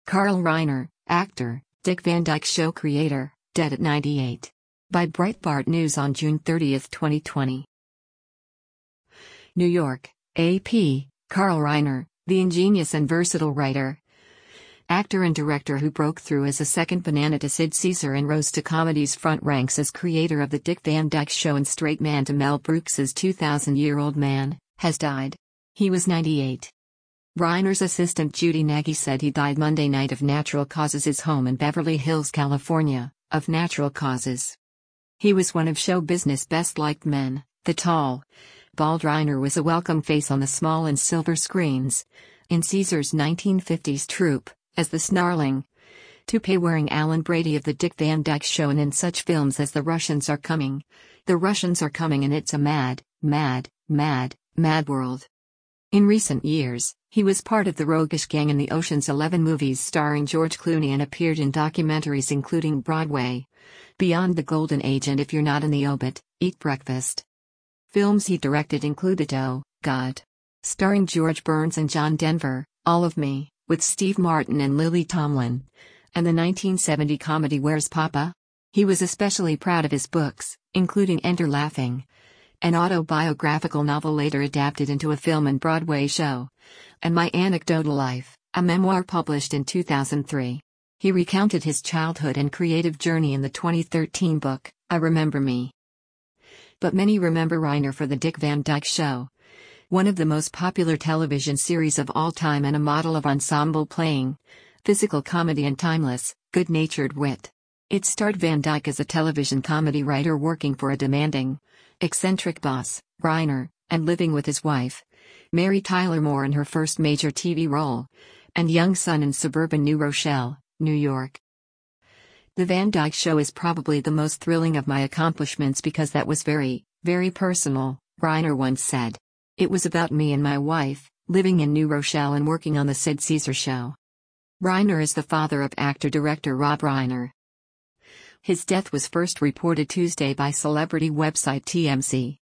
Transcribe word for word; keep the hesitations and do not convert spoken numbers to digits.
Carl Reiner, actor, Dick Van Dyke Show creator, dead at ninety-eight. By Breitbart News on June thirtieth, twenty twenty. New York, A P, Carl Reiner, the ingenious and versatile writer, actor and director who broke through as a second banana to Sid Caesar and rose to comedy's front ranks as creator of The Dick Van Dyke Show and straight man to Mel Brooks's two thousand Year Old Man, has died. He was ninety-eight. Reiner's assistant Judy Nagy said he died Monday night of natural causes. His home in Beverly Hills, California, of natural causes. He was one of show business' best-liked men. The tall, bald Reiner was a welcome face on the small and silver screens in Caesar's nineteen fifties troupe, as the snarling, toupee-wearing Alan Brady of The Dick Van Dyke Show, and in such films as The Russians Are Coming, The Russians Are Coming and It's a Mad, Mad, Mad, Mad World. In recent years, he was part of the roguish gang in the Ocean's Eleven movies starring George Clooney and appeared in documentaries including Broadway, Beyond the Golden Age and If You're Not in the Obit, Eat Breakfast. Films he directed included Oh, God! Starring George Burns and John Denver, All of Me, with Steve Martin and Lily Tomlin, and the nineteen seventy comedy Where's Papa? He was especially proud of his books, including Enter Laughing, an autobiographical novel later adapted into a film and Broadway show, and My Anecdotal Life, a memoir published in two thousand three. He recounted his childhood and creative journey in the twenty thirteen book, I Remember Me. But many remember Reiner for The Dick Van Dyke Show, one of the most popular television series of all time and a model of ensemble playing, physical comedy and timeless, good-natured wit. It starred Van Dyke as a television comedy writer working for a demanding, eccentric boss, Reiner, and living with his wife, Mary Tyler Moore, in her first major T V role, and young son in suburban New Rochelle, New York. The Van Dyke Show is probably the most thrilling of my accomplishments because that was very, very personal, Reiner once said. It was about me and my wife, living in New Rochelle and working on the Sid Caesar Show. Reiner is the father of actor-director Rob Reiner. His death was first reported Tuesday by celebrity website T M Z.